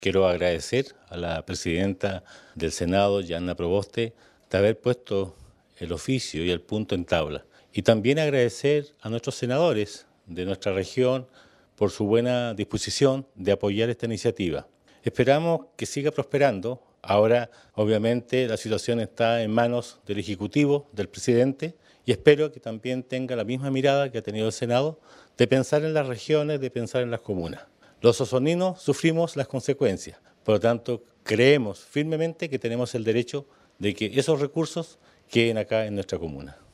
Quiero agradecer a la presidenta del Senado, Yanna Proboste, de haber puesto el oficio y el punto en tabla. Y también agradecer a nuestros senadores de nuestra región por su buena disposición de apoyar esta iniciativa. Esperamos que siga prosperando. Ahora, obviamente, la situación está en manos del Ejecutivo, del presidente, y espero que también tenga la misma mirada que ha tenido el Senado de pensar en las regiones, de pensar en las comunas. Los osoninos sufrimos las consecuencias, por lo tanto, creemos firmemente que tenemos el derecho de que esos recursos queden acá en nuestra comuna.